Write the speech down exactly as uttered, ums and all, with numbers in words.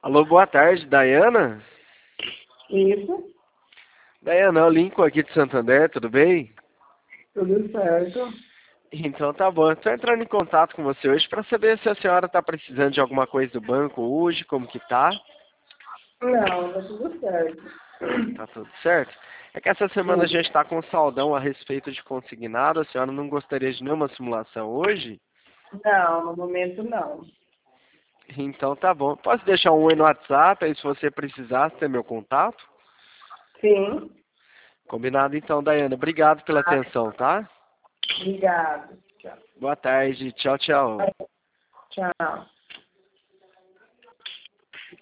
Alô, boa tarde, Dayana? Isso, Dayana, é o Lincoln aqui de Santander, tudo bem? tudo certo. Então tá bom, estou entrando em contato com você hoje para saber se a senhora está precisando de alguma coisa do banco hoje, como que tá? Não, tá tudo certo. Tá tudo certo? É que essa semana a Sim. gente está com um saldão a respeito de consignado, a senhora não gostaria de nenhuma simulação hoje? Não, no momento não. Então tá bom. Posso deixar um oi no WhatsApp, aí se você precisar, ter meu contato? Sim. Combinado então, Dayana. Obrigado pela atenção, tá? Obrigado. Boa tarde, tchau, tchau. Tchau.